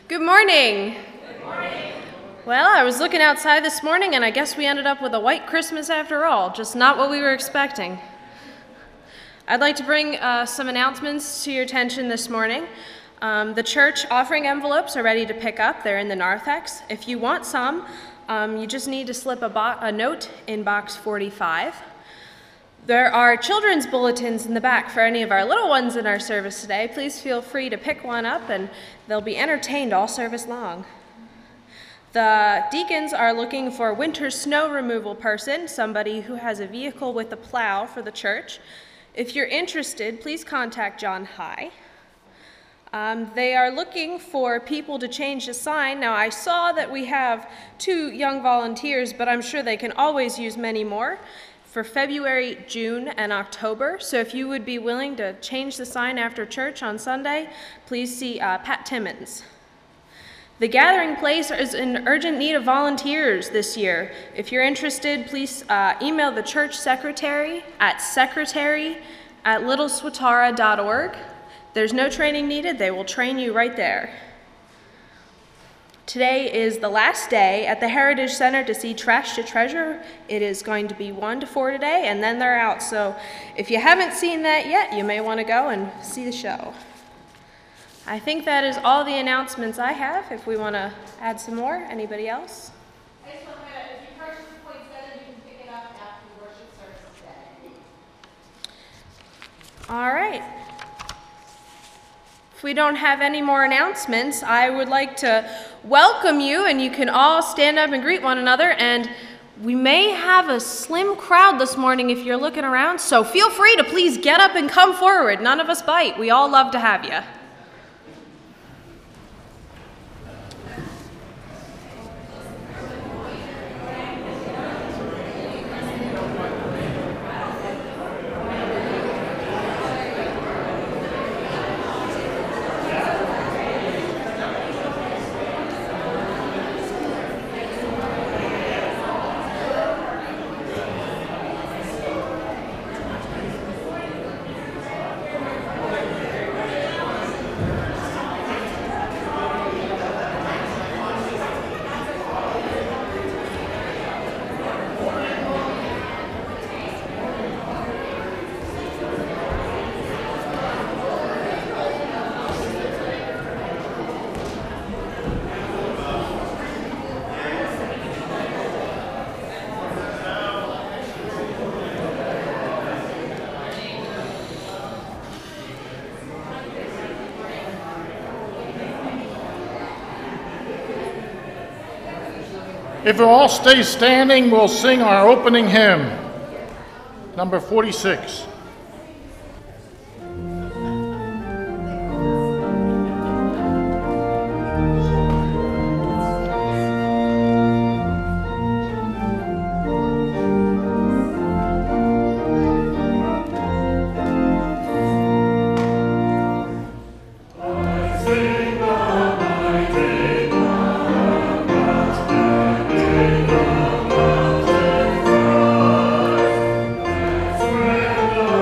Good morning. Good morning. Well, I was looking outside this morning and I guess we ended up with a white Christmas after all, just not what we were expecting. I'd like to bring some announcements to your attention this morning. The church offering envelopes are ready to pick up. They're in the narthex. If you want some, you just need to slip a note in box 45. There are children's bulletins in the back for any of our little ones in our service today. Please feel free to pick one up and they'll be entertained all service long. The deacons are looking for a winter snow removal person, somebody who has a vehicle with a plow for the church. If you're interested, please contact John High. They are looking for people to change the sign. Now, I saw that we have 2 young volunteers, but I'm sure they can always use many more for February, June, and October. So if you would be willing to change the sign after church on Sunday, please see Pat Timmons. The gathering place is in urgent need of volunteers this year. If you're interested, please email the church secretary at secretary@littleswatara.org. There's no training needed. They will train you right there. Today is the last day at the Heritage Center to see Trash to Treasure. It is going to be 1 to 4 today, and then they're out. So if you haven't seen that yet, you may want to go and see the show. I think that is all the announcements I have. If we want to add some more, anybody else? I just want to, if you purchase the poinsettia, you can pick it up after the worship service today. All right. If we don't have any more announcements, I would like to welcome you, and you can all stand up and greet one another. And we may have a slim crowd this morning if you're looking around, so feel free to please get up and come forward. None of us bite. We all love to have you. If we'll all stay standing, we'll sing our opening hymn, number 46. Amen.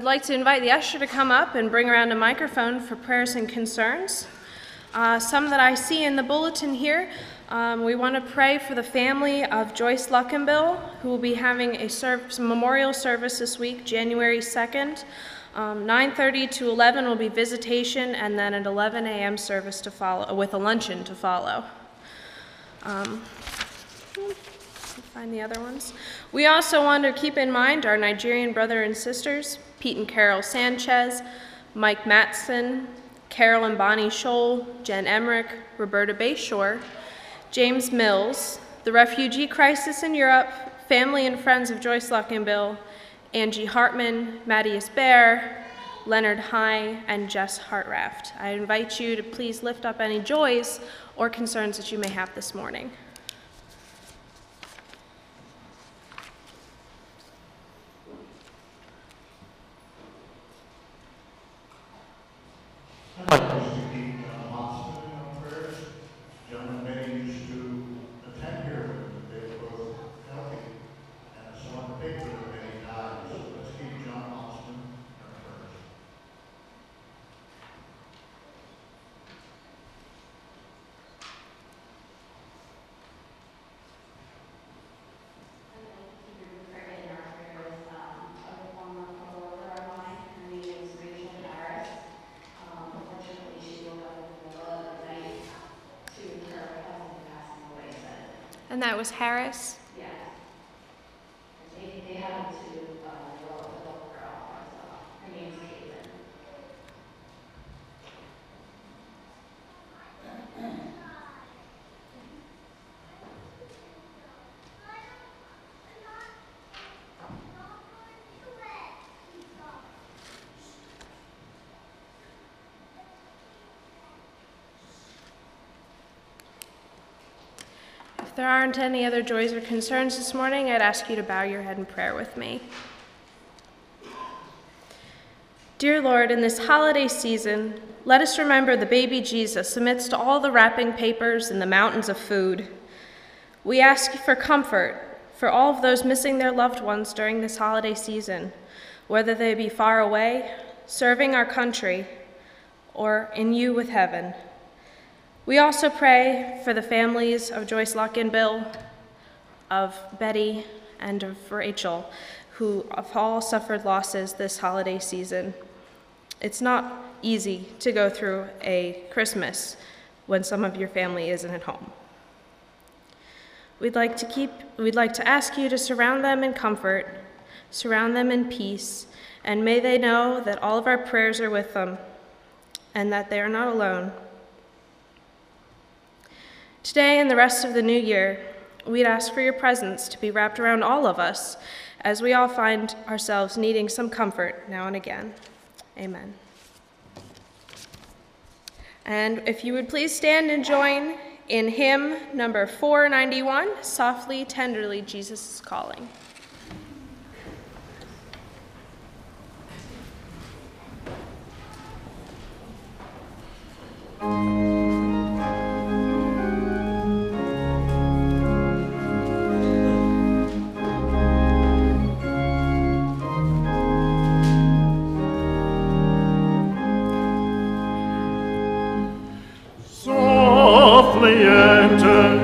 like to invite the usher to come up and bring around a microphone for prayers and concerns. Some that I see in the bulletin here, we want to pray for the family of Joyce Luckenbill, who will be having a memorial service this week, January 2nd. 9:30 to 11 will be visitation, and then at 11 a.m. service to follow, with a luncheon to follow. Find the other ones. We also want to keep in mind our Nigerian brother and sisters, Pete and Carol Sanchez, Mike Matson, Carol and Bonnie Scholl, Jen Emmerich, Roberta Bayshore, James Mills, the refugee crisis in Europe, family and friends of Joyce Luckenbill, Angie Hartman, Mattias Bear, Leonard High, and Jess Hartraft. I invite you to please lift up any joys or concerns that you may have this morning. I'd like us to keep John Watson in our prayers. John and Betty used to attend here when they were both healthy, and I saw in the paper that Betty died, so let's keep John Watson in our prayers. And that was Harris. Yeah. They have to the little girl, so her name's Caitlin. If there aren't any other joys or concerns this morning, I'd ask you to bow your head in prayer with me. Dear Lord, in this holiday season, let us remember the baby Jesus amidst all the wrapping papers and the mountains of food. We ask for comfort for all of those missing their loved ones during this holiday season, whether they be far away, serving our country, or in you with heaven. We also pray for the families of Joyce Luckenbill, of Betty, and of Rachel, who have all suffered losses this holiday season. It's not easy to go through a Christmas when some of your family isn't at home. We'd like to ask you to surround them in comfort, surround them in peace, and may they know that all of our prayers are with them and that they are not alone. Today and the rest of the new year, we'd ask for your presence to be wrapped around all of us as we all find ourselves needing some comfort now and again. Amen. And if you would please stand and join in hymn number 491, Softly, Tenderly, Jesus is Calling. Softly enter.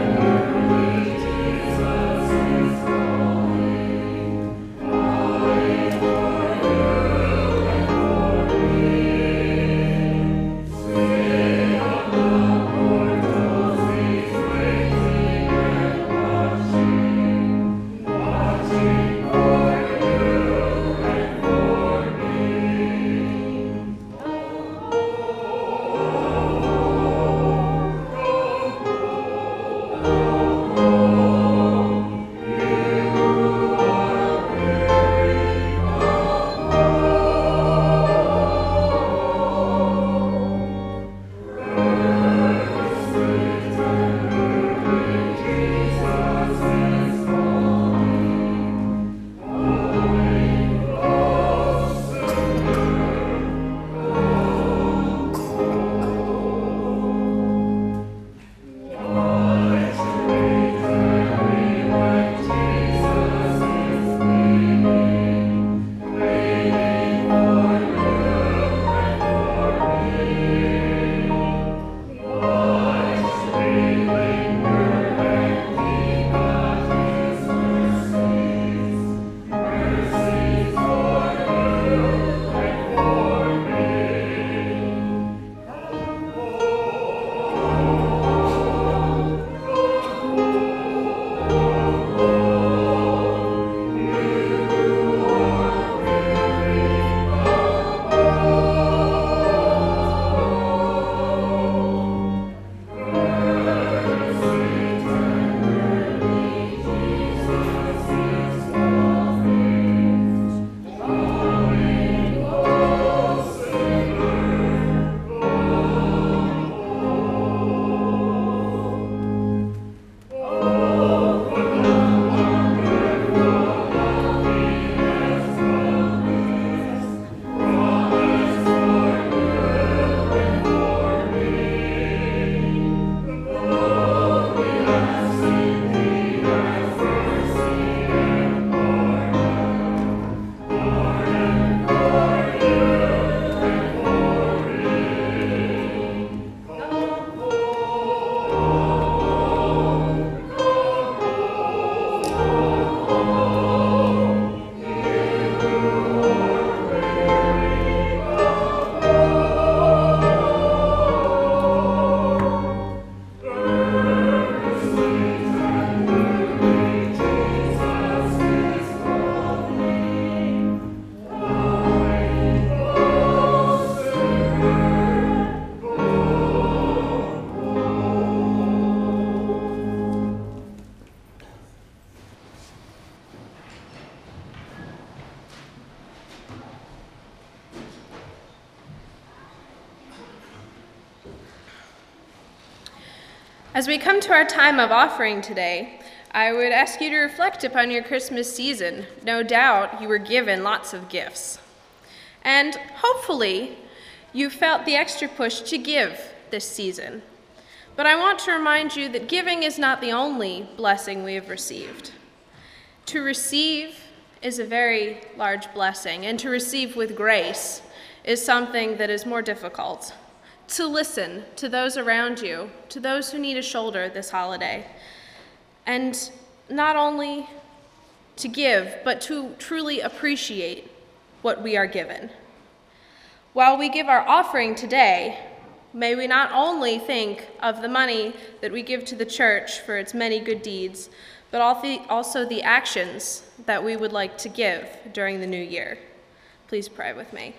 As we come to our time of offering today, I would ask you to reflect upon your Christmas season. No doubt you were given lots of gifts. And hopefully you felt the extra push to give this season. But I want to remind you that giving is not the only blessing we have received. To receive is a very large blessing, and to receive with grace is something that is more difficult. To listen to those around you, to those who need a shoulder this holiday, and not only to give, but to truly appreciate what we are given. While we give our offering today, may we not only think of the money that we give to the church for its many good deeds, but also the actions that we would like to give during the new year. Please pray with me.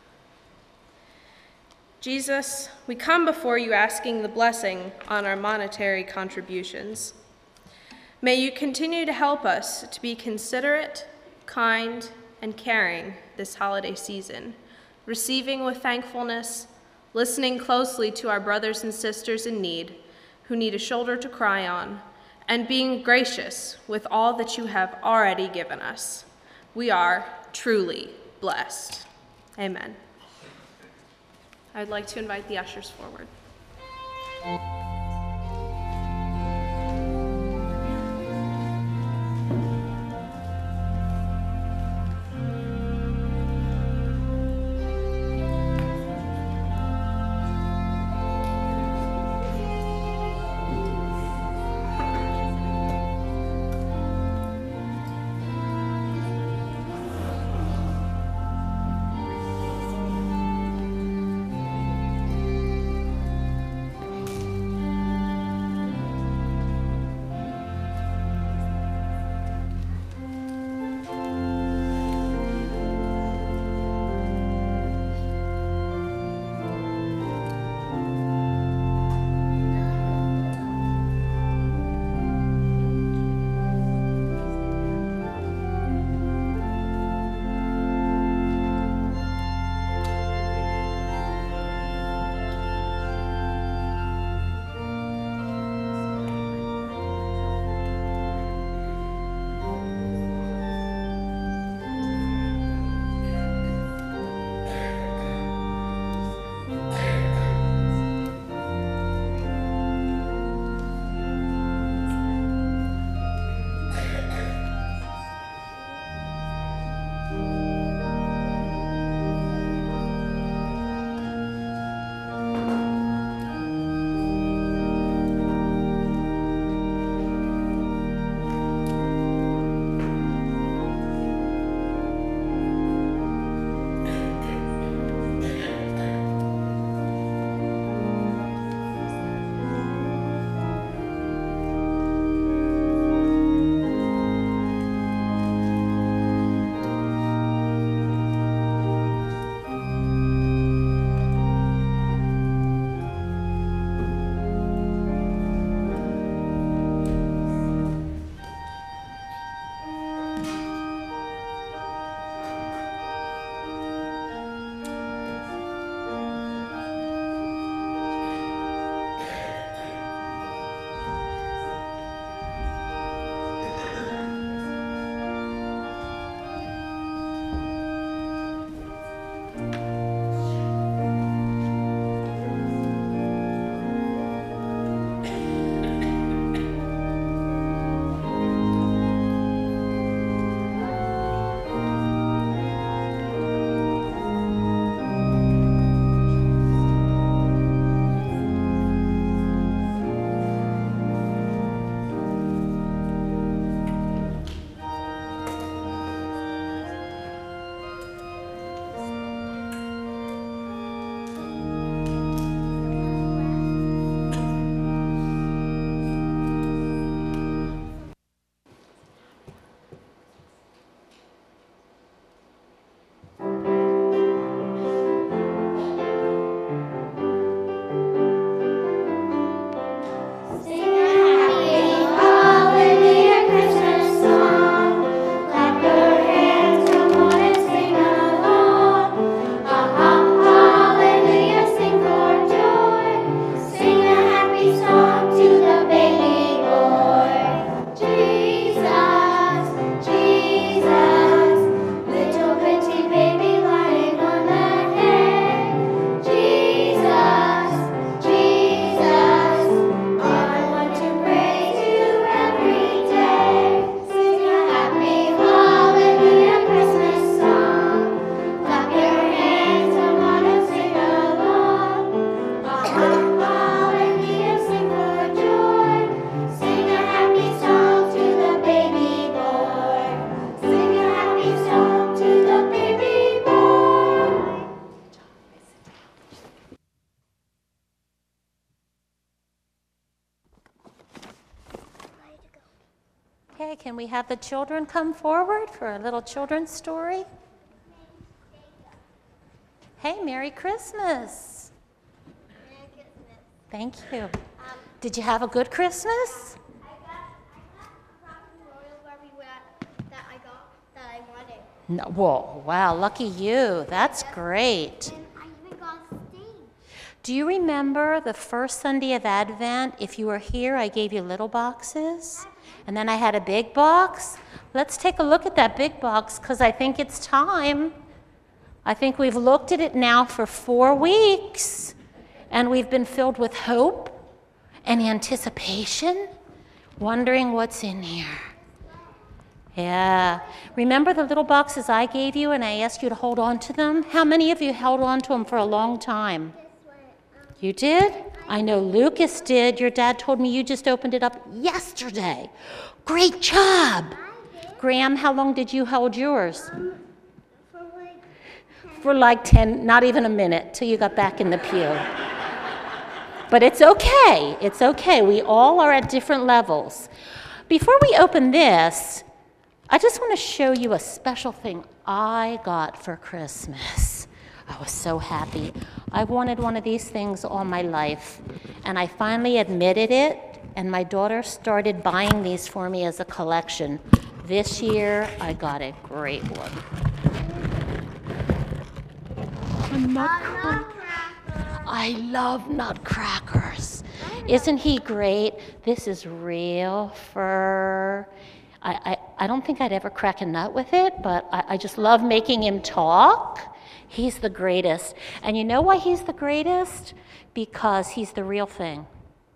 Jesus, we come before you asking the blessing on our monetary contributions. May you continue to help us to be considerate, kind, and caring this holiday season, receiving with thankfulness, listening closely to our brothers and sisters in need who need a shoulder to cry on, and being gracious with all that you have already given us. We are truly blessed. Amen. I'd like to invite the ushers forward. Okay, can we have the children come forward for a little children's story? Hey, Merry Christmas. Merry Christmas. Thank you. Did you have a good Christmas? I got Royal Barbie that I wanted. No, whoa, wow, lucky you. That's great. And I even got a stain. Do you remember the first Sunday of Advent? If you were here, I gave you little boxes, and then I had a big box. Let's take a look at that big box, because I think it's time. I think we've looked at it now for 4 weeks, and we've been filled with hope and anticipation, wondering what's in here. Yeah. Remember the little boxes I gave you and I asked you to hold on to them? How many of you held on to them for a long time? You did? I know Lucas did. Your dad told me you just opened it up yesterday. Great job. Graham, how long did you hold yours? For like 10, not even a minute, till you got back in the pew. But it's okay. It's okay. We all are at different levels. Before we open this, I just want to show you a special thing I got for Christmas. I was so happy. I've wanted one of these things all my life, and I finally admitted it, and my daughter started buying these for me as a collection. This year, I got a great one. A nutcracker. I love nutcrackers. Isn't he great? This is real fur. I don't think I'd ever crack a nut with it, but I just love making him talk. He's the greatest. And you know why he's the greatest? Because he's the real thing.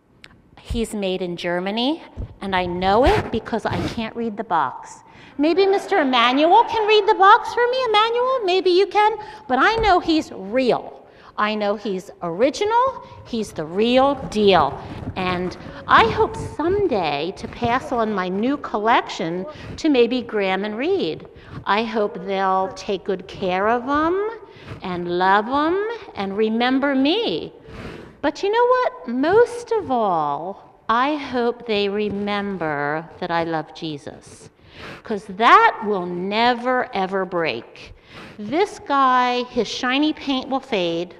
He's made in Germany, and I know it because I can't read the box. Maybe Mr. Emmanuel can read the box for me, Emmanuel? Maybe you can, but I know he's real. I know he's original, he's the real deal. And I hope someday to pass on my new collection to maybe Graham and Reed. I hope they'll take good care of them and love them and remember me. But you know what? Most of all, I hope they remember that I love Jesus, because that will never, ever break. This guy, his shiny paint will fade.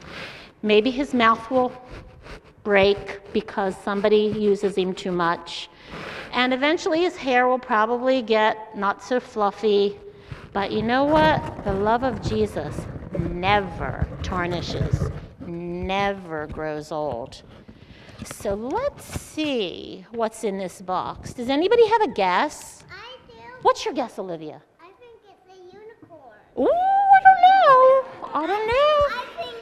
Maybe his mouth will break because somebody uses him too much. And eventually his hair will probably get not so fluffy. But you know what? The love of Jesus never tarnishes, never grows old. So let's see what's in this box. Does anybody have a guess? I do. What's your guess, Olivia? I think it's a unicorn. Ooh, I don't know. I don't know.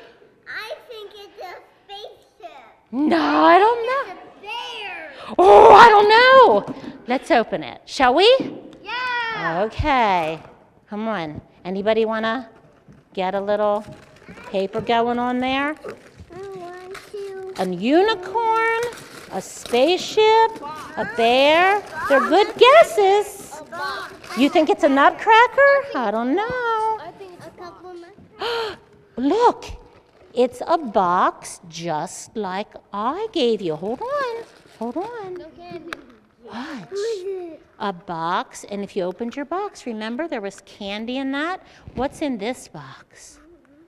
I think it's a spaceship. No, I don't know. It's a bear. Oh, I don't know. Let's open it. Shall we? Yeah. Okay. Come on. Anybody want to get a little paper going on there? I want to. A unicorn, a spaceship, a bear. They're good guesses. A box. You think it's a nutcracker? I don't know. I think it's a couple of Look, it's a box just like I gave you. Hold on. Hold on. Watch. A box, and if you opened your box, remember there was candy in that? What's in this box?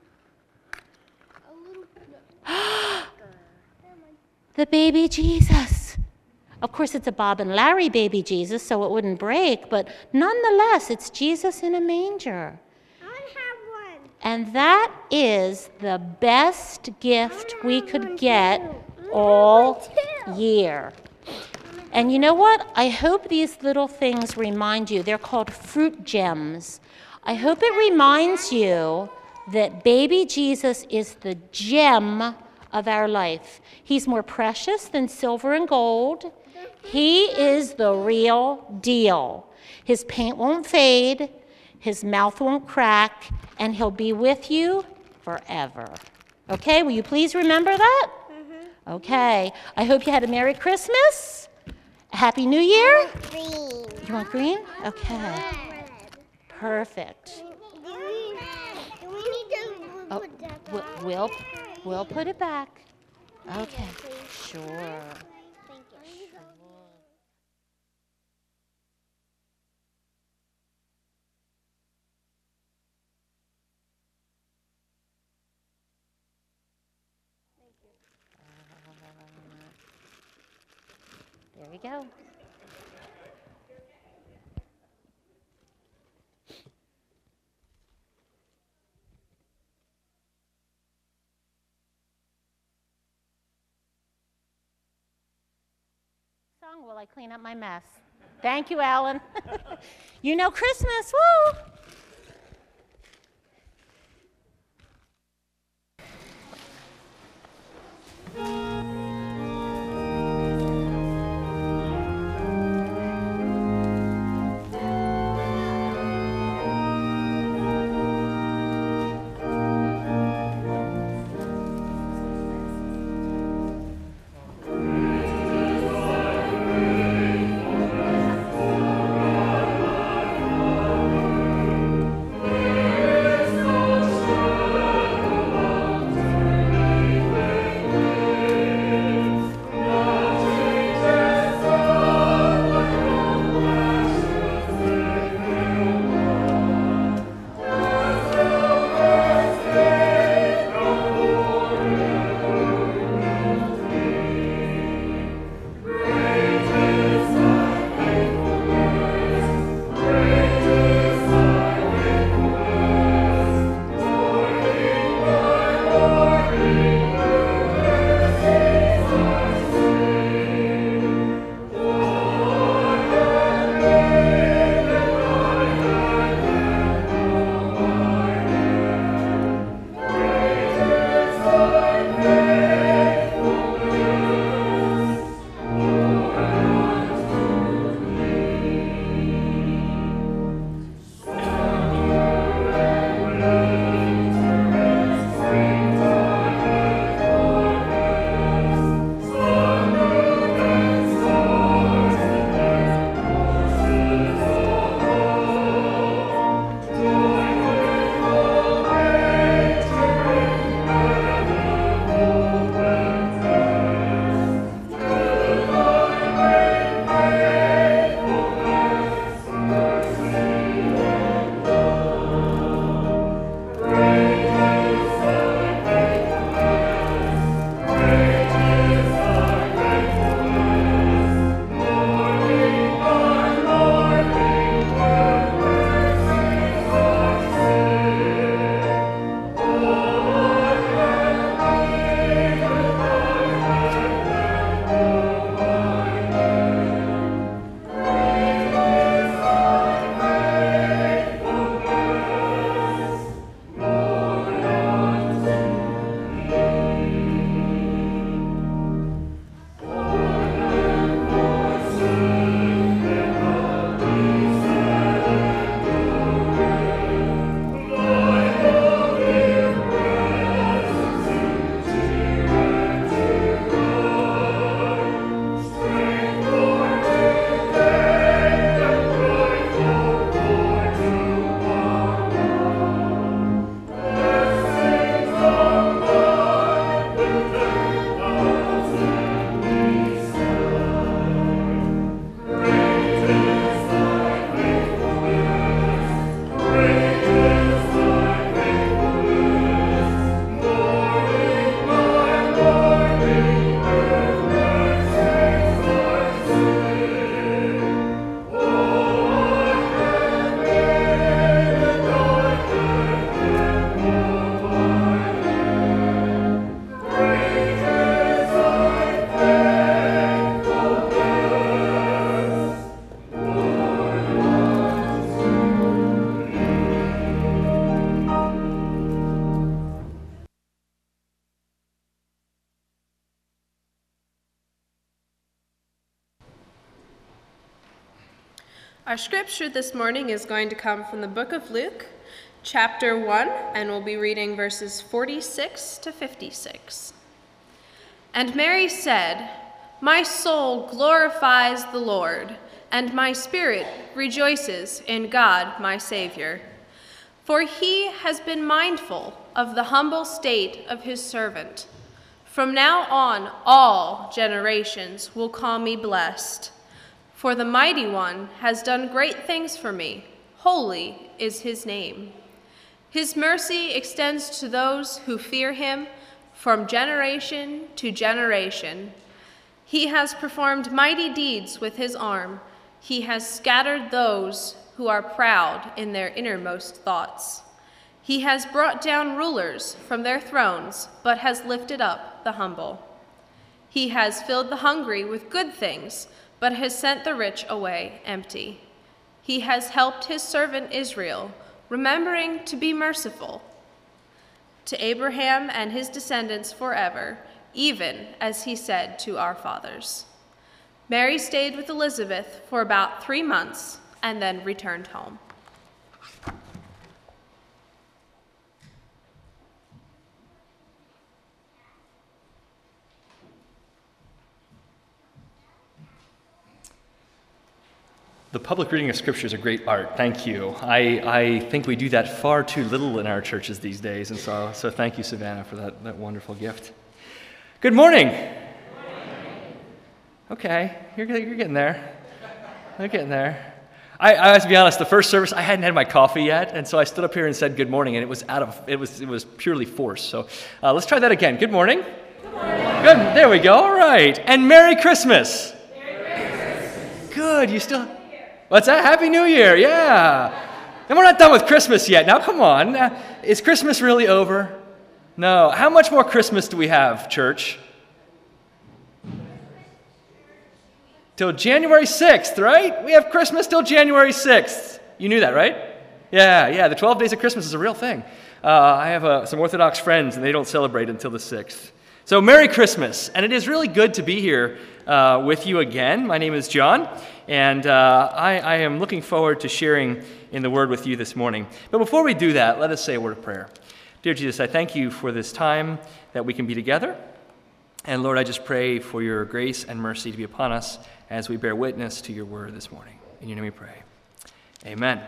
The baby Jesus. Of course, it's a Bob and Larry baby Jesus, so it wouldn't break, but nonetheless, it's Jesus in a manger. I have one. And that is the best gift we could get all year. And you know what? I hope these little things remind you. They're called fruit gems. I hope it reminds you that baby Jesus is the gem of our life. He's more precious than silver and gold. He is the real deal. His paint won't fade, his mouth won't crack, and he'll be with you forever. Okay, will you please remember that? Mm-hmm. Okay, I hope you had a Merry Christmas. A Happy New Year. Green. You want green? Okay, Red. perfect. Do we need to Oh, put that back? we'll put it back. Okay, sure. Thank you. There we go. Song while I clean up my mess. Thank you, Alan. You know Christmas, woo! Our scripture this morning is going to come from the book of Luke, chapter 1, and we'll be reading verses 46 to 56. And Mary said, "My soul glorifies the Lord, and my spirit rejoices in God my Savior. For he has been mindful of the humble state of his servant. From now on, all generations will call me blessed. For the Mighty One has done great things for me. Holy is his name. His mercy extends to those who fear him from generation to generation. He has performed mighty deeds with his arm. He has scattered those who are proud in their innermost thoughts. He has brought down rulers from their thrones, but has lifted up the humble. He has filled the hungry with good things, but has sent the rich away empty. He has helped his servant Israel, remembering to be merciful to Abraham and his descendants forever, even as he said to our fathers. Mary stayed with Elizabeth for about 3 months and then returned home. The public reading of Scripture is a great art. Thank you. I think we do that far too little in our churches these days, and so thank you, Savannah, for that wonderful gift. Good morning. Okay, you're getting there. You're getting there. I have to be honest. The first service, I hadn't had my coffee yet, and so I stood up here and said good morning, and it was purely forced. So let's try that again. Good morning. Good morning. Good. There we go. All right. And Merry Christmas. Merry Christmas. Good. You still. What's that? Happy New Year, yeah. And we're not done with Christmas yet. Now, come on. Is Christmas really over? No. How much more Christmas do we have, church? Till January 6th, right? We have Christmas till January 6th. You knew that, right? Yeah. The 12 days of Christmas is a real thing. I have some Orthodox friends, and they don't celebrate until the 6th. So Merry Christmas. And it is really good to be here with you again. My name is John. And I am looking forward to sharing in the Word with you this morning. But before we do that, let us say a word of prayer. Dear Jesus, I thank you for this time that we can be together. And Lord, I just pray for your grace and mercy to be upon us as we bear witness to your Word this morning. In your name we pray. Amen.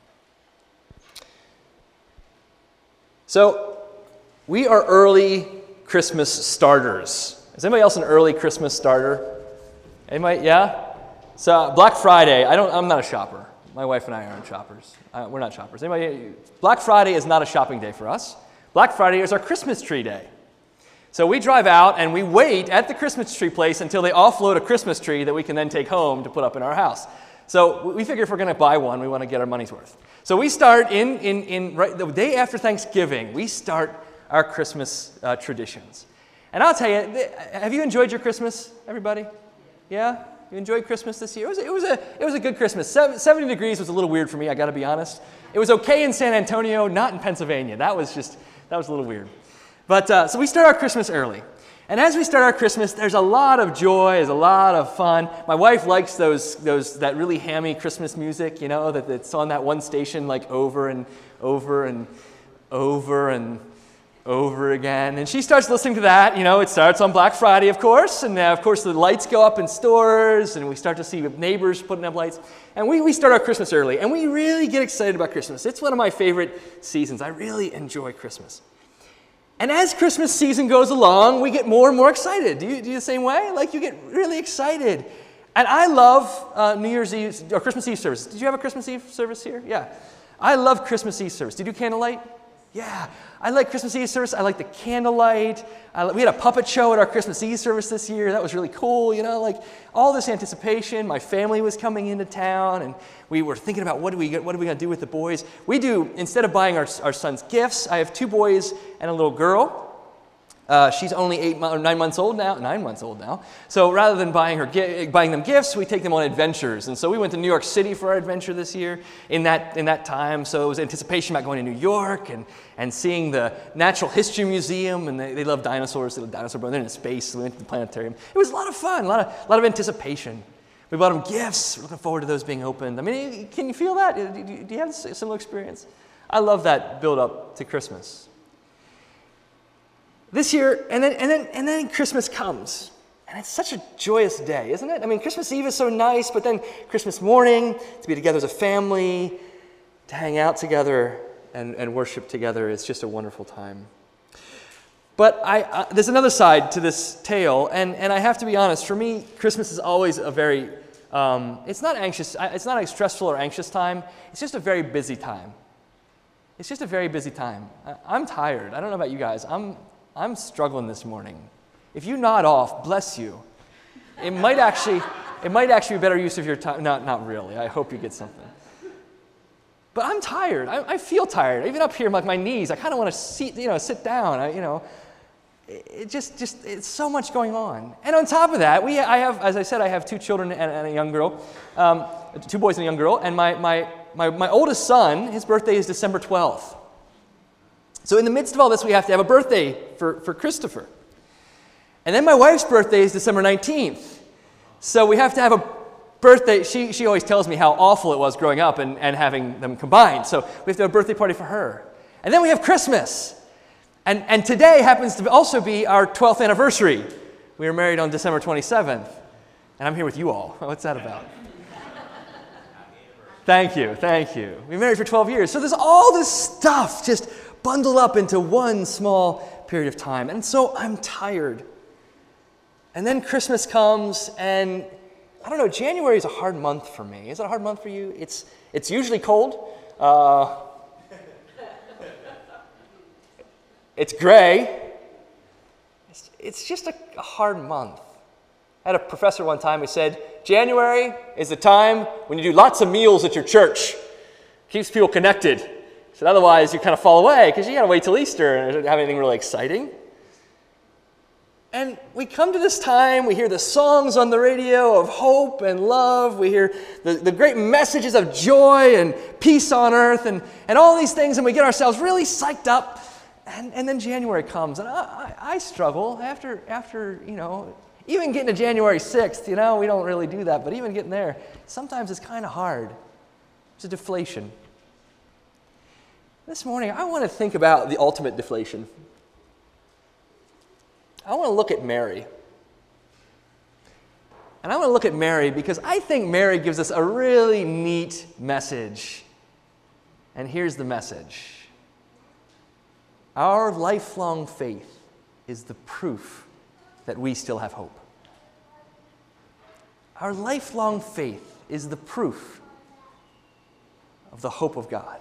So, we are early Christmas starters. Is anybody else an early Christmas starter? Anybody? Yeah? So Black Friday, I'm not a shopper. My wife and I aren't shoppers. We're not shoppers. Anybody? Black Friday is not a shopping day for us. Black Friday is our Christmas tree day. So we drive out and we wait at the Christmas tree place until they offload a Christmas tree that we can then take home to put up in our house. So we figure if we're going to buy one, we want to get our money's worth. So we start right the day after Thanksgiving. We start our Christmas traditions. And I'll tell you, have you enjoyed your Christmas, everybody? Yeah. You enjoyed Christmas this year? It was a good Christmas. 70 degrees was a little weird for me, I got to be honest. It was okay in San Antonio, not in Pennsylvania. That was a little weird. But so we start our Christmas early. And as we start our Christmas, there's a lot of joy, there's a lot of fun. My wife likes that really hammy Christmas music, you know, that's on that one station like over and over and over and over again. And she starts listening to that. You know, it starts on Black Friday, of course. And of course, the lights go up in stores, and we start to see neighbors putting up lights. And we start our Christmas early, and we really get excited about Christmas. It's one of my favorite seasons. I really enjoy Christmas. And as Christmas season goes along, we get more and more excited. Do you the same way? Like, you get really excited. And I love New Year's Eve, or Christmas Eve service. Did you have a Christmas Eve service here? Yeah. I love Christmas Eve service. Did you do candlelight? Yeah, I like Christmas Eve service. I like the candlelight. We had a puppet show at our Christmas Eve service this year. That was really cool, you know, like all this anticipation. My family was coming into town, and we were thinking about what are we going to do with the boys. We do, instead of buying our sons gifts, I have 2 boys and a little girl. She's only 9 months old now. So rather than buying them gifts, we take them on adventures. And so we went to New York City for our adventure this year in that time. So it was anticipation about going to New York and seeing the Natural History Museum. And they love dinosaurs. They love dinosaur bones. They're in space. So we went to the planetarium. It was a lot of fun, a lot of anticipation. We bought them gifts. We're looking forward to those being opened. I mean, can you feel that? Do you have a similar experience? I love that build up to Christmas. This year, and then Christmas comes, and it's such a joyous day, isn't it? I mean, Christmas Eve is so nice, but then Christmas morning, to be together as a family, to hang out together and worship together, is just a wonderful time. But there's another side to this tale, and I have to be honest, for me, Christmas is always a very, it's not a stressful or anxious time, it's just a very busy time. It's just a very busy time. I'm tired. I don't know about you guys. I'm struggling this morning. If you nod off, bless you. It might actually be better use of your time. Not really. I hope you get something. But I'm tired. I feel tired. Even up here, like my knees, I kind of want to sit down. It's so much going on. And on top of that, I have 2 children and a young girl, 2 boys and a young girl. And my oldest son, his birthday is December 12th. So in the midst of all this, we have to have a birthday for Christopher. And then my wife's birthday is December 19th. So we have to have a birthday. She always tells me how awful it was growing up and having them combined. So we have to have a birthday party for her. And then we have Christmas. And today happens to also be our 12th anniversary. We were married on December 27th. And I'm here with you all. What's that about? Thank you. We were married for 12 years. So there's all this stuff just bundled up into one small period of time. And so I'm tired. And then Christmas comes, and I don't know, January is a hard month for me. Is it a hard month for you? It's usually cold. It's gray. It's just a hard month. I had a professor one time who said, January is the time when you do lots of meals at your church. Keeps people connected. He said, otherwise you kind of fall away because you got to wait till Easter and don't have anything really exciting. And we come to this time, we hear the songs on the radio of hope and love. We hear the great messages of joy and peace on earth and all these things, and we get ourselves really psyched up. And then January comes, and I struggle after even getting to January 6th, we don't really do that, but even getting there, sometimes it's kind of hard. It's a deflation. This morning, I want to think about the ultimate deflation. I want to look at Mary. And I want to look at Mary because I think Mary gives us a really neat message. And here's the message. Our lifelong faith is the proof that we still have hope. Our lifelong faith is the proof of the hope of God.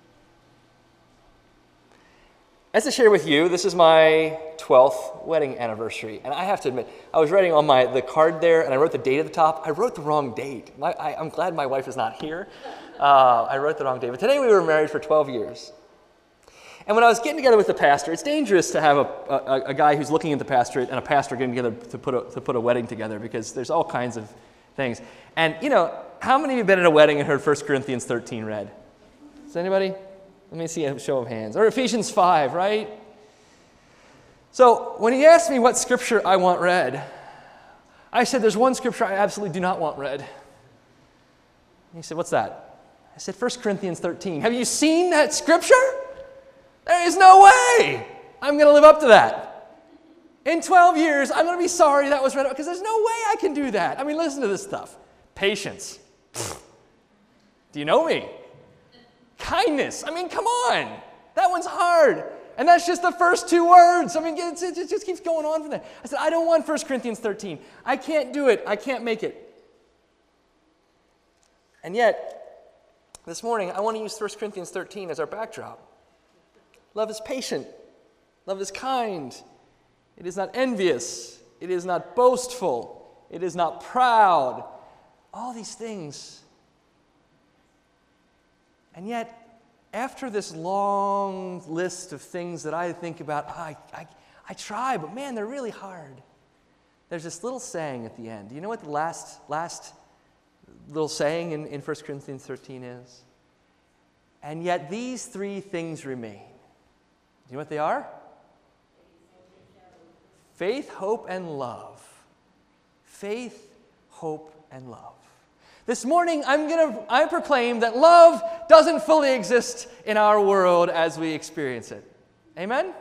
As I share with you, this is my 12th wedding anniversary. And I have to admit, I was writing on the card there, and I wrote the date at the top. I wrote the wrong date. I'm glad my wife is not here. I wrote the wrong date. But today we were married for 12 years. And when I was getting together with the pastor, it's dangerous to have a guy who's looking at the pastorate and a pastor getting together to put a wedding together because there's all kinds of things. And, how many of you have been at a wedding and heard 1 Corinthians 13 read? Is anybody? Let me see a show of hands. Or Ephesians 5, right? So when he asked me what scripture I want read, I said, there's one scripture I absolutely do not want read. And he said, what's that? I said, 1 Corinthians 13. Have you seen that scripture? There is no way I'm going to live up to that. In 12 years, I'm going to be sorry that was read because there's no way I can do that. I mean, listen to this stuff. Patience. Do you know me? Kindness. I mean, come on. That one's hard. And that's just the first 2 words. I mean, it just keeps going on from there. I said, I don't want 1 Corinthians 13. I can't do it. I can't make it. And yet, this morning, I want to use 1 Corinthians 13 as our backdrop. Love is patient. Love is kind. It is not envious. It is not boastful. It is not proud. All these things. And yet, after this long list of things that I think about, I try, but man, they're really hard. There's this little saying at the end. Do you know what the last little saying in 1 Corinthians 13 is? And yet these 3 things remain. Do you know what they are? Faith, hope, and love. Faith, hope, and love. This morning, I proclaim that love doesn't fully exist in our world as we experience it. Amen?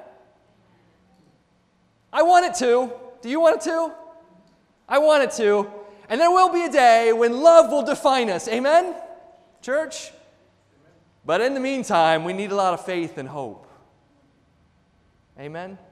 I want it to. Do you want it to? I want it to. And there will be a day when love will define us. Amen? Church? But in the meantime, we need a lot of faith and hope. Amen?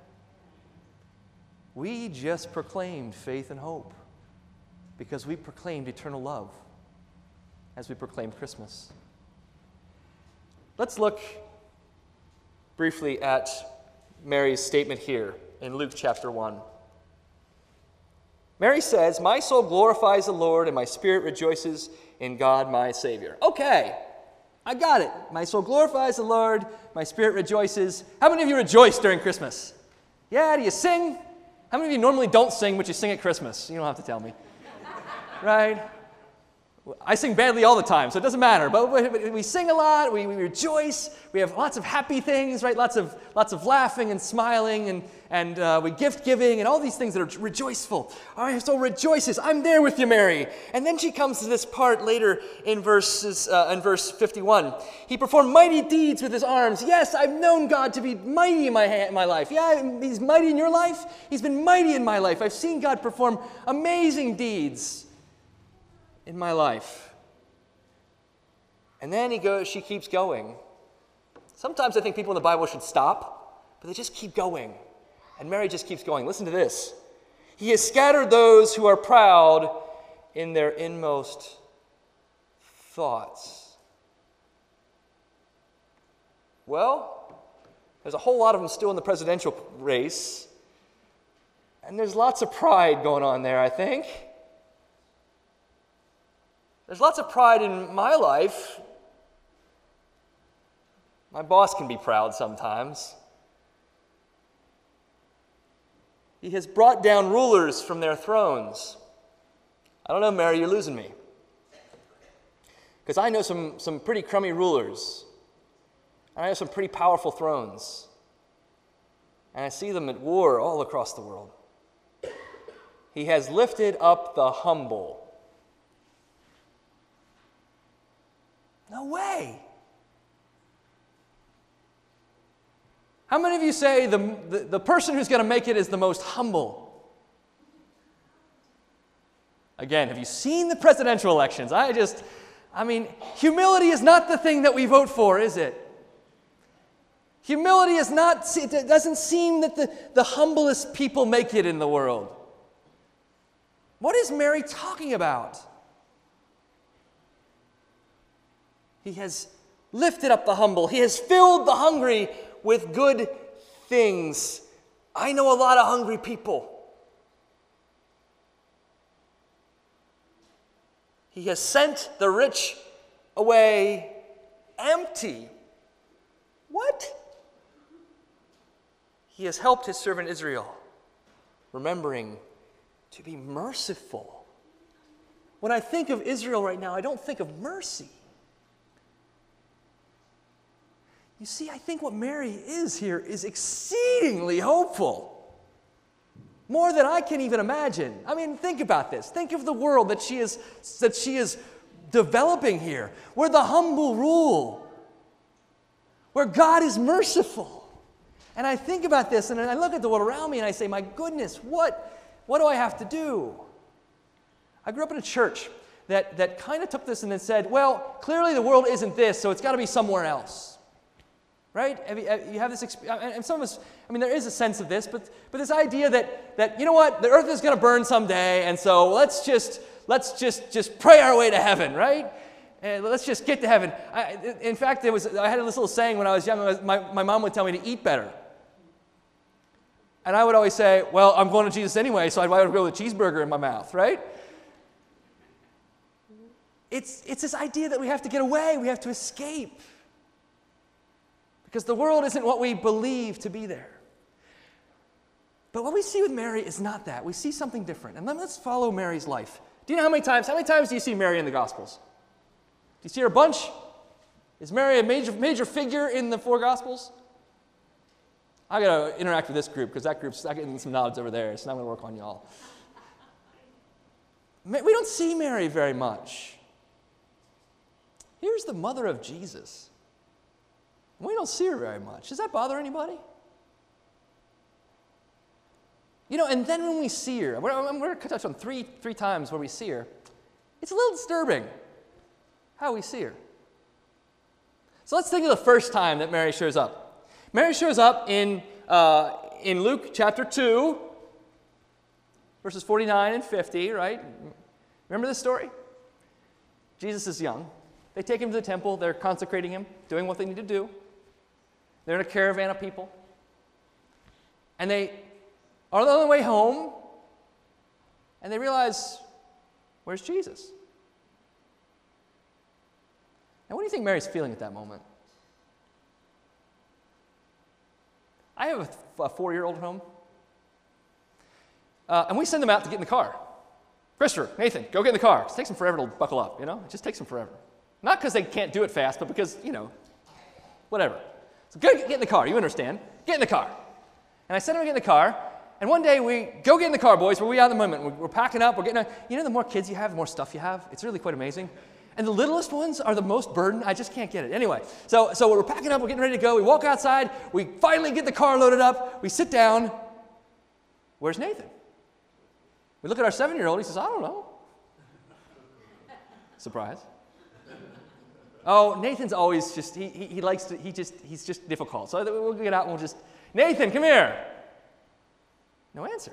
We just proclaimed faith and hope because we proclaimed eternal love as we proclaimed Christmas. Let's look briefly at Mary's statement here in Luke chapter 1. Mary says, "My soul glorifies the Lord, and my spirit rejoices in God my Savior." Okay, I got it. My soul glorifies the Lord, my spirit rejoices. How many of you rejoice during Christmas? Yeah, do you sing? How many of you normally don't sing, but you sing at Christmas? You don't have to tell me. Right? I sing badly all the time, so it doesn't matter. But we sing a lot, we rejoice, we have lots of happy things, right? Lots of laughing and smiling, and we gift giving, and all these things that are rejoiceful. All right, so rejoices. I'm there with you, Mary. And then she comes to this part later in verse 51. He performed mighty deeds with his arms. Yes, I've known God to be mighty in my life. Yeah, he's mighty in your life. He's been mighty in my life. I've seen God perform amazing deeds in my life. And then she keeps going. Sometimes I think people in the Bible should stop, but they just keep going. And Mary just keeps going. Listen to this. He has scattered those who are proud in their inmost thoughts. Well, there's a whole lot of them still in the presidential race. And there's lots of pride going on there, I think. There's lots of pride in my life. My boss can be proud sometimes. He has brought down rulers from their thrones. I don't know, Mary, you're losing me. Because I know some pretty crummy rulers. And I know some pretty powerful thrones. And I see them at war all across the world. He has lifted up the humble. No way. How many of you say the person who's going to make it is the most humble? Again, have you seen the presidential elections? Humility is not the thing that we vote for, is it? Humility is not, it doesn't seem that the humblest people make it in the world. What is Mary talking about? He has lifted up the humble. He has filled the hungry with good things. I know a lot of hungry people. He has sent the rich away empty. What? He has helped his servant Israel, remembering to be merciful. When I think of Israel right now, I don't think of mercy. You see, I think what Mary is here is exceedingly hopeful. More than I can even imagine. Think about this. Think of the world that she is developing here, where the humble rule, where God is merciful. And I think about this, and I look at the world around me, and I say, my goodness, what do I have to do? I grew up in a church that kind of took this and then said, well, clearly the world isn't this, so it's got to be somewhere else. Right? You have this experience, and some of us, there is a sense of this, but this idea that you know what, the earth is going to burn someday, and so let's just pray our way to heaven, right? And let's just get to heaven. In fact, I had this little saying when I was young. My mom would tell me to eat better, and I would always say, well, I'm going to Jesus anyway, so why would I go with a cheeseburger in my mouth, right? It's this idea that we have to get away, we have to escape. Because the world isn't what we believe to be there. But what we see with Mary is not that. We see something different. And let's follow Mary's life. Do you know how many times do you see Mary in the Gospels? Do you see her a bunch? Is Mary a major figure in the 4 Gospels? I got to interact with this group because that group's getting some nods over there. It's not going to work on y'all. We don't see Mary very much. Here's the mother of Jesus. We don't see her very much. Does that bother anybody? And then when we see her, we're going to touch on three times where we see her. It's a little disturbing how we see her. So let's think of the first time that Mary shows up. Mary shows up in Luke chapter 2, verses 49 and 50, right? Remember this story? Jesus is young. They take him to the temple. They're consecrating him, doing what they need to do. They're in a caravan of people. And they are on the way home. And they realize, where's Jesus? Now, what do you think Mary's feeling at that moment? I have a 4-year-old at home. And we send them out to get in the car. Christopher, Nathan, go get in the car. It takes them forever to buckle up, It just takes them forever. Not because they can't do it fast, but because, whatever. So go get in the car. You understand. Get in the car. And I send them to get in the car. And one day we go get in the car, boys. We're out in the moment. We're packing up. We're getting. The more kids you have, the more stuff you have. It's really quite amazing. And the littlest ones are the most burdened. I just can't get it. Anyway, so we're packing up. We're getting ready to go. We walk outside. We finally get the car loaded up. We sit down. Where's Nathan? We look at our 7-year-old. He says, I don't know. Surprise. Oh, Nathan's always just, he likes to, he's just difficult. So we'll get out and we'll just, Nathan, come here. No answer.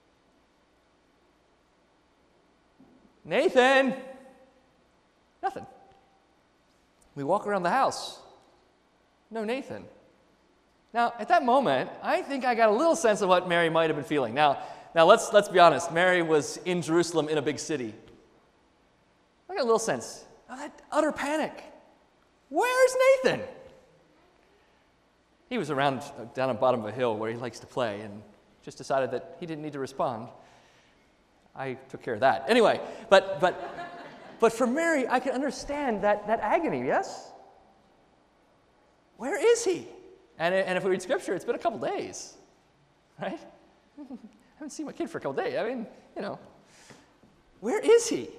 Nathan. Nothing. We walk around the house. No Nathan. Now, at that moment, I think I got a little sense of what Mary might have been feeling. Now let's be honest. Mary was in Jerusalem in a big city. I got a little sense of that utter panic. Where's Nathan? He was around down at the bottom of a hill where he likes to play and just decided that he didn't need to respond. I took care of that. Anyway, but for Mary, I can understand that agony, yes? Where is he? And if we read Scripture, it's been a couple days, right? I haven't seen my kid for a couple days. I mean, where is he?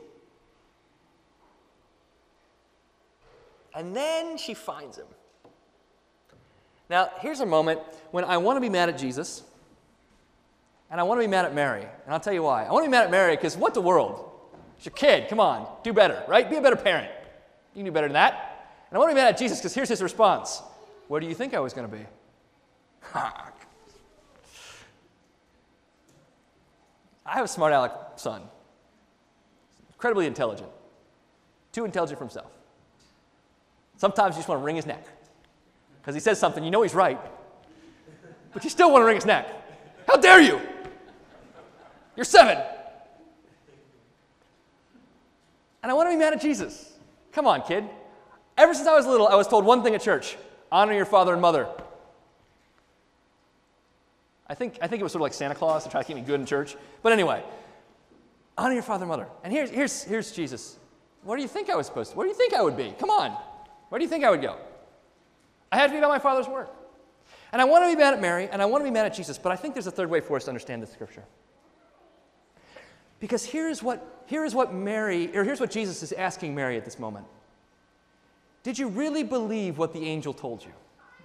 And then she finds him. Now, here's a moment when I want to be mad at Jesus, and I want to be mad at Mary. And I'll tell you why. I want to be mad at Mary because what the world? It's your kid. Come on. Do better, right? Be a better parent. You can do better than that. And I want to be mad at Jesus because here's his response. Where do you think I was going to be? I have a smart aleck son. Incredibly intelligent. Too intelligent for himself. Sometimes you just want to wring his neck. Because he says something, he's right. But you still want to wring his neck. How dare you? You're 7. And I want to be mad at Jesus. Come on, kid. Ever since I was little, I was told one thing at church. Honor your father and mother. I think it was sort of like Santa Claus to try to keep me good in church. But anyway, honor your father and mother. And here's Jesus. Where do you think I was supposed to? Where do you think I would be? Come on. Where do you think I would go? I had to be about my Father's work. And I want to be mad at Mary, and I want to be mad at Jesus, but I think there's a third way for us to understand this Scripture. Because here's what Jesus is asking Mary at this moment. Did you really believe what the angel told you?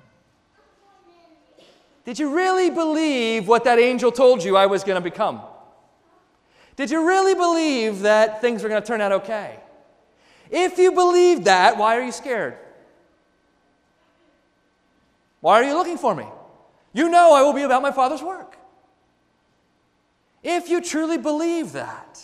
Did you really believe what that angel told you I was going to become? Did you really believe that things were going to turn out okay? If you believe that, why are you scared? Why are you looking for me? You know I will be about my Father's work. If you truly believe that,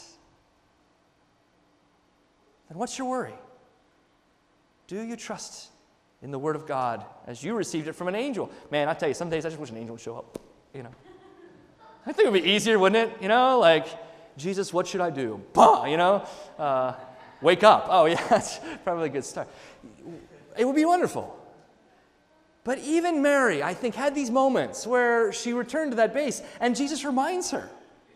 then what's your worry? Do you trust in the Word of God as you received it from an angel? Man, I tell you, some days I just wish an angel would show up, I think it would be easier, wouldn't it? Like, Jesus, what should I do? Bah, wake up. Oh, yeah, that's probably a good start. It would be wonderful. But even Mary, I think, had these moments where she returned to that base, and Jesus reminds her.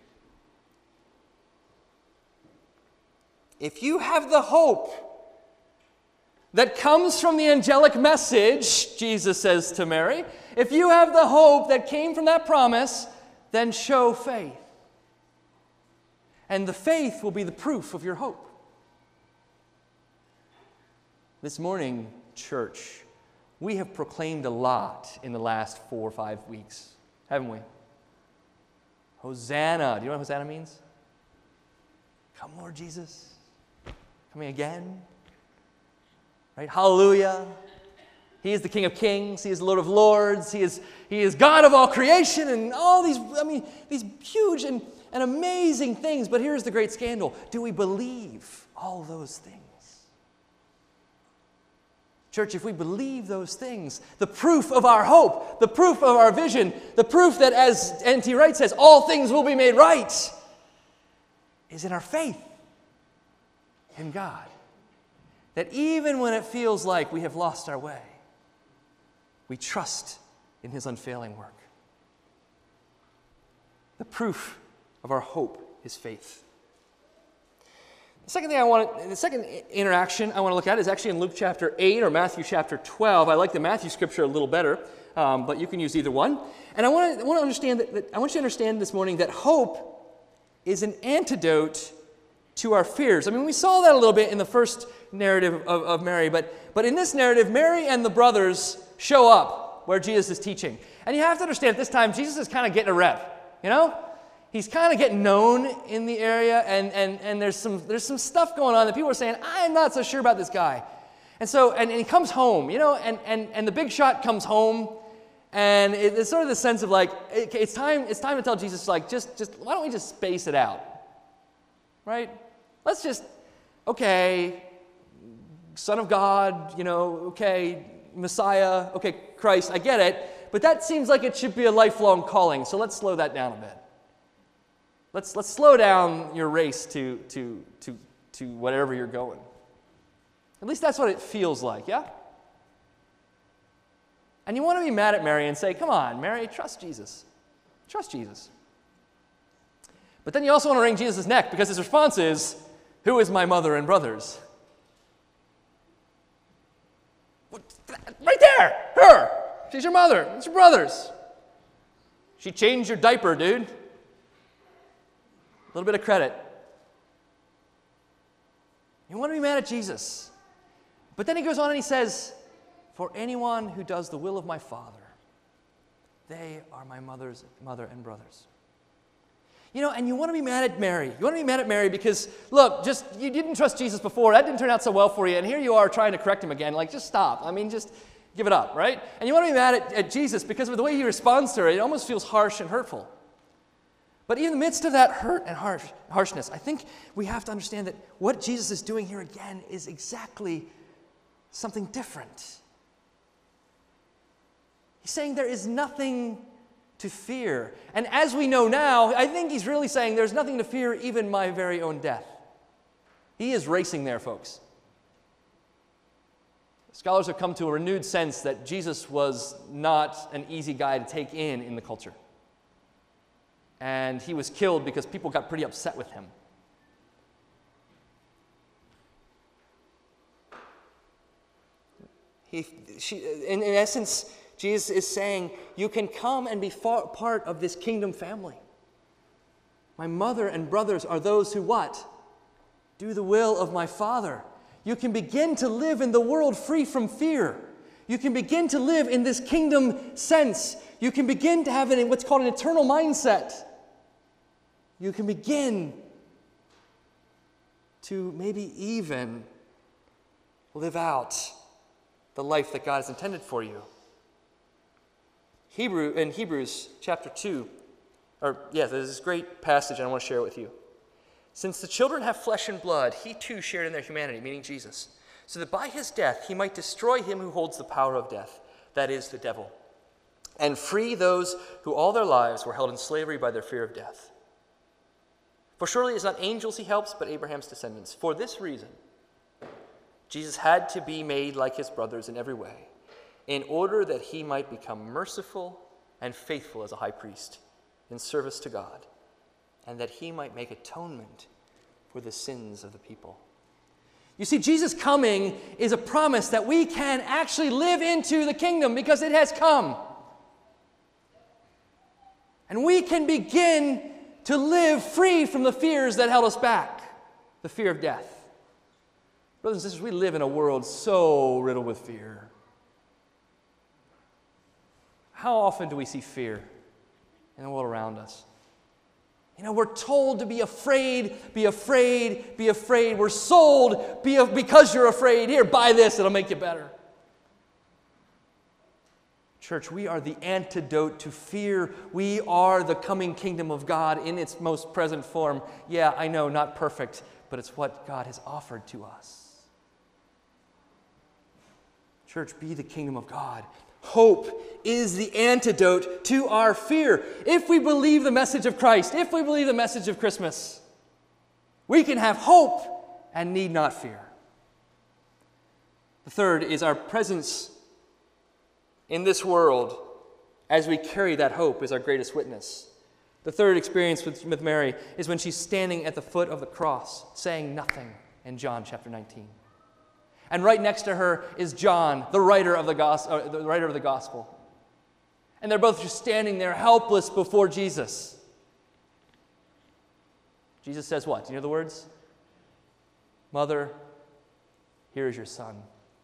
If you have the hope that comes from the angelic message, Jesus says to Mary, if you have the hope that came from that promise, then show faith. And the faith will be the proof of your hope. This morning, church, we have proclaimed a lot in the last 4 or 5 weeks, haven't we? Hosanna. Do you know what Hosanna means? Come, Lord Jesus. Coming again. Right? Hallelujah. He is the King of Kings. He is the Lord of Lords. He is God of all creation and all these huge and amazing things. But here's the great scandal. Do we believe all those things? Church, if we believe those things, the proof of our hope, the proof of our vision, the proof that, as N.T. Wright says, all things will be made right. is in our faith in God. That even when it feels like we have lost our way, we trust in His unfailing work. The proof of our hope is faith. The second interaction I want to look at is actually in Luke chapter 8 or Matthew chapter 12. I like the Matthew scripture a little better, but you can use either one. And I want you to understand this morning that hope is an antidote to our fears. I mean, we saw that a little bit in the first narrative of Mary, but in this narrative, Mary and the brothers show up where Jesus is teaching. And you have to understand at this time, Jesus is kind of getting a rep, you know? He's kind of getting known in the area, and there's some stuff going on that people are saying, I'm not so sure about this guy. And so, and he comes home, you know, and the big shot comes home, and it's sort of the sense of like, it's time to tell Jesus, like, just why don't we just space it out, right? Let's just, okay, Son of God, you know, okay, Messiah, okay, Christ, I get it, but that seems like it should be a lifelong calling, so let's slow that down a bit. Let's slow down your race to whatever you're going. At least that's what it feels like, yeah? And you want to be mad at Mary and say, come on, Mary, trust Jesus. Trust Jesus. But then you also want to wring Jesus' neck because his response is, who is my mother and brothers? Right there, her. She's your mother. It's your brothers. She changed your diaper, dude. A little bit of credit. You want to be mad at Jesus. But then he goes on and he says, for anyone who does the will of my Father, they are my mother and brothers. You know, and you want to be mad at Mary. You want to be mad at Mary because, look, just you didn't trust Jesus before. That didn't turn out so well for you. And here you are trying to correct him again. Like, just stop. I mean, just give it up, right? And you want to be mad at Jesus because of the way he responds to her. It almost feels harsh and hurtful. But even in the midst of that hurt and harshness, I think we have to understand that what Jesus is doing here again is exactly something different. He's saying there is nothing to fear. And as we know now, I think he's really saying there's nothing to fear, even my very own death. He is racing there, folks. Scholars have come to a renewed sense that Jesus was not an easy guy to take in the culture. And he was killed because people got pretty upset with him. In essence, Jesus is saying, you can come and be part of this kingdom family. My mother and brothers are those who what? Do the will of my Father. You can begin to live in the world free from fear. You can begin to live in this kingdom sense. You can begin to have what's called an eternal mindset. You can begin to maybe even live out the life that God has intended for you. In Hebrews chapter 2, there's this great passage I want to share with you. Since the children have flesh and blood, he too shared in their humanity, meaning Jesus, so that by his death he might destroy him who holds the power of death, that is, the devil, and free those who all their lives were held in slavery by their fear of death. For surely it's not angels he helps, but Abraham's descendants. For this reason, Jesus had to be made like his brothers in every way, in order that he might become merciful and faithful as a high priest in service to God, and that he might make atonement for the sins of the people. You see, Jesus coming is a promise that we can actually live into the kingdom because it has come. And we can begin to live free from the fears that held us back, the fear of death. Brothers and sisters, we live in a world so riddled with fear. How often do we see fear in the world around us? You know, we're told to be afraid, be afraid, be afraid. We're sold, because you're afraid. Here, buy this, it'll make you better. Church, we are the antidote to fear. We are the coming kingdom of God in its most present form. Yeah, I know, not perfect, but it's what God has offered to us. Church, be the kingdom of God. Hope is the antidote to our fear. If we believe the message of Christ, if we believe the message of Christmas, We can have hope and need not fear. The third is our presence in this world as we carry that hope is our greatest witness. The third experience with Mary is when she's standing at the foot of the cross, saying nothing in John chapter 19. And right next to her is John, the writer of the gospel. And they're both just standing there helpless before Jesus. Jesus says what? Do you know the words? Mother, here is your son.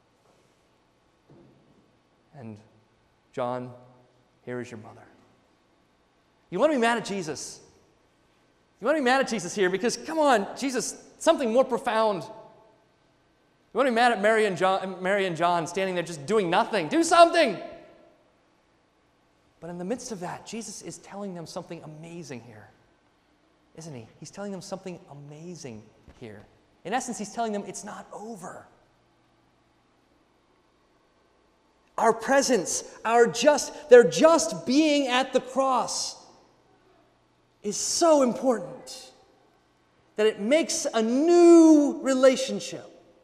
And John, here is your mother. You want to be mad at Jesus? You want to be mad at Jesus here because, come on, Jesus, something more profound. You want to be mad at Mary and John standing there just doing nothing. Do something! But in the midst of that, Jesus is telling them something amazing here. Isn't he? He's telling them something amazing here. In essence, he's telling them it's not over. Our presence, their just being at the cross is so important that it makes a new relationship.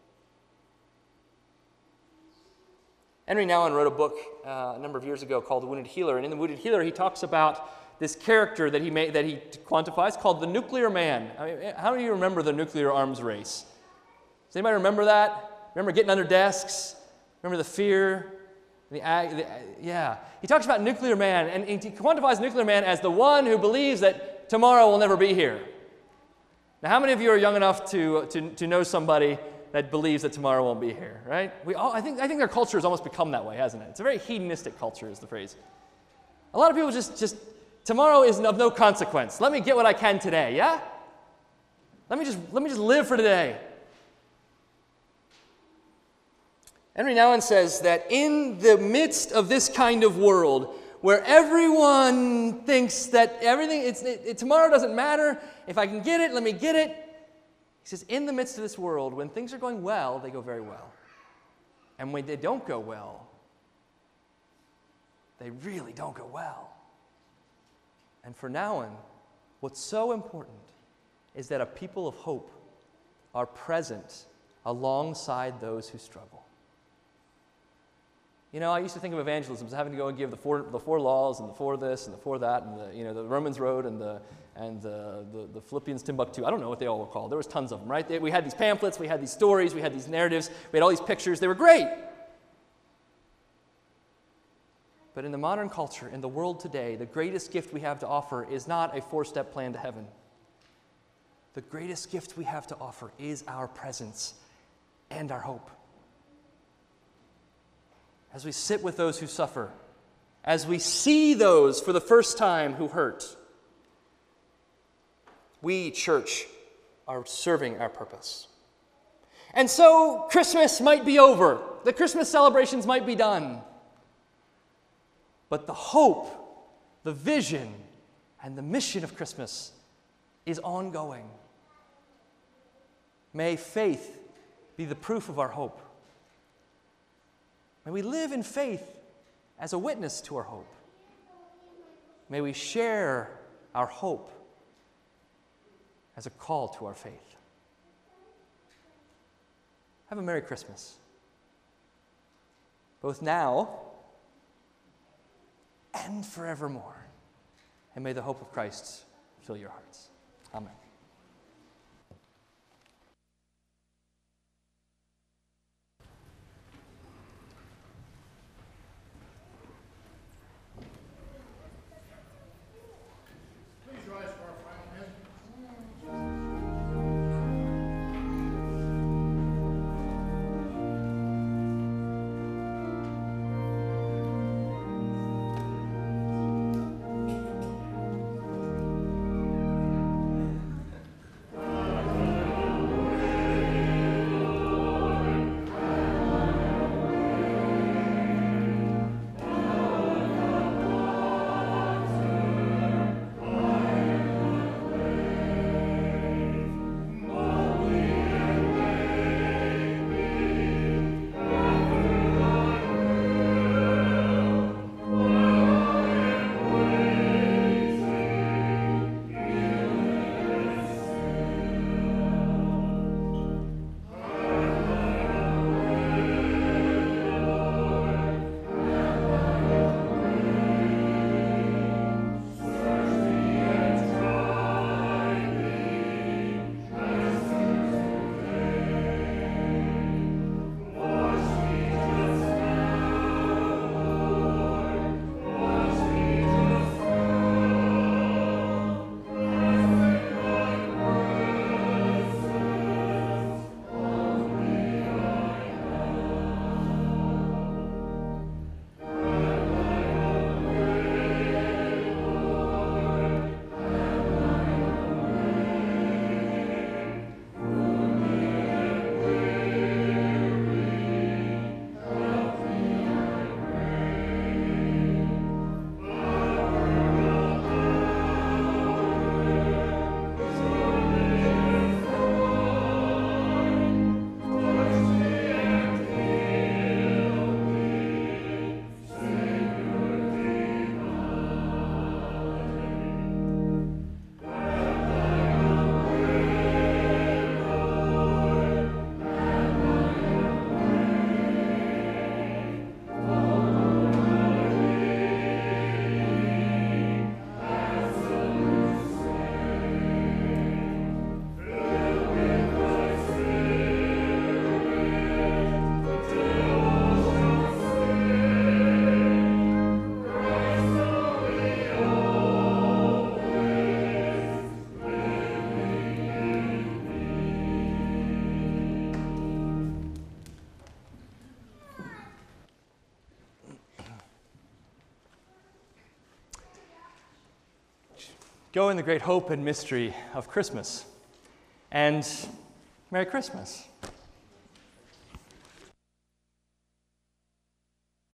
Henry Nouwen wrote a book a number of years ago called The Wounded Healer, and in The Wounded Healer he talks about this character that he quantifies called the nuclear man. I mean, how do you remember the nuclear arms race? Does anybody remember that? Remember getting under desks? Remember the fear? Yeah. He talks about nuclear man, and he quantifies nuclear man as the one who believes that tomorrow will never be here. Now, how many of you are young enough to know somebody that believes that tomorrow won't be here, right? I think our culture has almost become that way, hasn't it? It's a very hedonistic culture, is the phrase. A lot of people just tomorrow is of no consequence. Let me get what I can today, yeah? Let me just live for today. Henry Nouwen says that in the midst of this kind of world, where everyone thinks that tomorrow doesn't matter, if I can get it, let me get it. He says, in the midst of this world, when things are going well, they go very well. And when they don't go well, they really don't go well. And for Nouwen, what's so important is that a people of hope are present alongside those who struggle. You know, I used to think of evangelism as having to go and give the four laws and the four this and the four that and the Romans Road and the Philippians Timbuktu. I don't know what they all were called. There was tons of them, right? We had these pamphlets, we had these stories, we had these narratives, we had all these pictures. They were great. But in the modern culture, in the world today, the greatest gift we have to offer is not a 4-step plan to heaven. The greatest gift we have to offer is our presence and our hope. As we sit with those who suffer, as we see those for the first time who hurt, we, church, are serving our purpose. And so Christmas might be over. The Christmas celebrations might be done. But the hope, the vision, and the mission of Christmas is ongoing. May faith be the proof of our hope. May we live in faith as a witness to our hope. May we share our hope as a call to our faith. Have a Merry Christmas, both now and forevermore. And may the hope of Christ fill your hearts. Amen. go in the great hope and mystery of Christmas. And Merry Christmas.